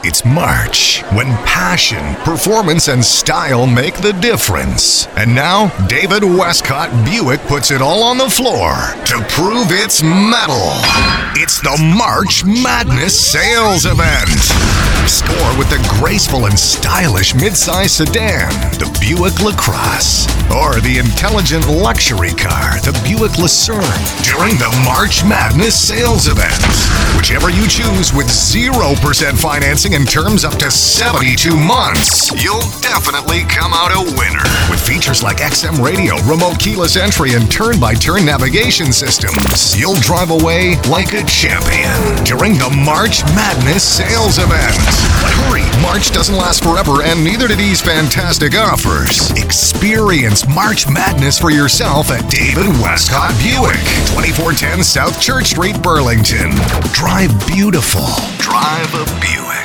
It's March, when passion, performance, and style make the difference. And now, David Westcott Buick puts it all on the floor to prove its mettle. It's the March Madness Sales Event. Score with the graceful and stylish midsize sedan, the Buick LaCrosse, or the intelligent luxury car, the Buick Lucerne, during the March Madness Sales Event. Whichever you choose, with 0% financing and terms up to 72 months, you'll definitely come out a winner. With features like XM radio, remote keyless entry, and turn-by-turn navigation systems, you'll drive away like a champion during the March Madness Sales Event. But hurry, March doesn't last forever, and neither do these fantastic offers. Experience March Madness for yourself at David Westcott Buick, 2410 South Church Street, Burlington. Drive beautiful. Drive a Buick.